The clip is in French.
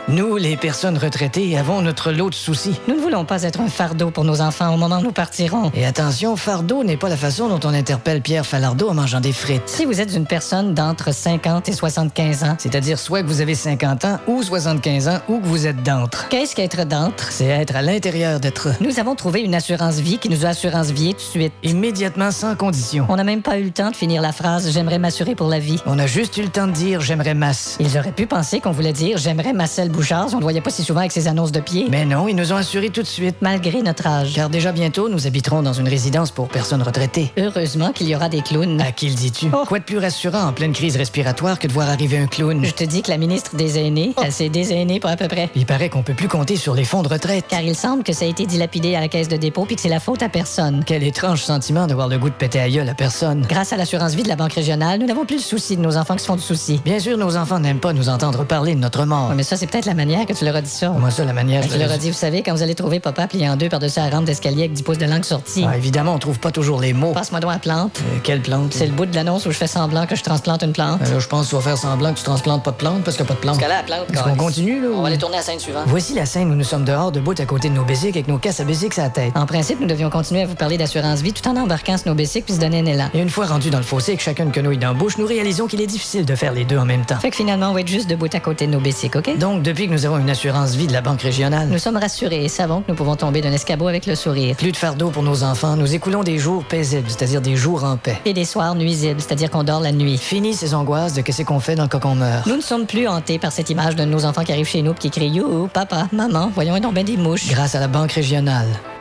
Nous, les personnes retraitées, avons notre lot de soucis. Nous ne voulons pas être un fardeau pour nos enfants au moment où nous partirons. Et attention, fardeau n'est pas la façon dont on interpelle Pierre Falardeau en mangeant des frites. Si vous êtes une personne d'entre 50 et 75 ans, C'est-à-dire soit que vous avez 50 ans ou 75 ans ou que vous êtes d'entre. qu'est-ce qu'être d'entre? C'est être à l'intérieur d'être. Nous avons trouvé une assurance vie qui nous a assurance-vié tout de suite. Immédiatement, sans condition. On n'a même pas eu le temps de finir la phrase « J'aimerais m'assurer pour la vie ». On a juste eu le temps de dire « j'aimerais masse ». Ils auraient pu penser qu'on voulait dire « J'aimerais Marcel Bouchard » si on ne le voyait pas si souvent avec ses annonces de pied. Mais non, ils nous ont assuré tout de suite. Malgré notre âge. Car déjà bientôt, nous habiterons dans une résidence pour personnes retraitées. Heureusement qu'il y aura des clowns. À qui le dis-tu? Oh. Quoi de plus rassurant en pleine crise respiratoire que de voir arriver un clown? Je te dis que la ministre des Aînés, elle s'est désaînée pour à peu près. Il paraît qu'on peut plus compter sur les fonds de retraite. Car il semble que ça a été dilapidé à la caisse de dépôt puis que c'est la faute à personne. Quel étrange sentiment d'avoir le goût de péter à gueule à personne. Grâce à l'assurance vie de la Banque régionale, nous n'avons plus le souci de nos enfants qui se font du souci. Bien sûr, nos enfants n'aiment pas nous entendre parler de notre mort. Ouais, mais ça, c'est peut-être la manière que tu leur as dit ça. Moi, ça, la manière... Tu leur as dit, vous savez, quand vous allez trouver papa plié en deux par-dessus la rampe d'escalier avec 10 pouces de langue sortie. Ah, évidemment, on trouve pas toujours les mots. Passe-moi donc la plante. Quelle plante? C'est le bout de l'annonce où je fais semblant que je transplante une plante. Là, je pense qu'il faut faire semblant que tu transplantes pas de plante parce qu'il n'y a pas de plante. Parce que là, la plante, Est-ce qu'on continue, là? On va aller tourner à la scène suivante. Voici la scène où nous sommes dehors, debout à côté de nos bicycles avec nos casses à bicycles à la tête. En principe, nous devions continuer à vous parler d'assurance vie tout en embarquant sur nos bicycles puis se donner un élan. Et une fois rendus dans le fossé avec chacune quenouille dans la bouche, nous réalisons qu'il est difficile de faire les deux en même temps. Fait que finalement, on va être juste debout à côté de nos bicycles, OK? Donc, depuis que nous avons une assurance vie de la Banque régionale, Nous sommes rassurés et savons que nous pouvons tomber d'un escabeau avec le sourire. plus de fardeau pour nos enfants, nous écoulons des jours paisibles, c'est-à-dire des jours en paix. Et des soirs nuisibles, c'est-à-dire qu'on dort la nuit. Fini ces angoisses de qu'est-ce qu'on fait dans le cas qu'on meurt. Nous ne sommes plus hantés par cette image de nos enfants qui arrivent chez nous et qui crient « You, papa, maman, voyons donc ben des mouches ». Grâce à la Banque régionale.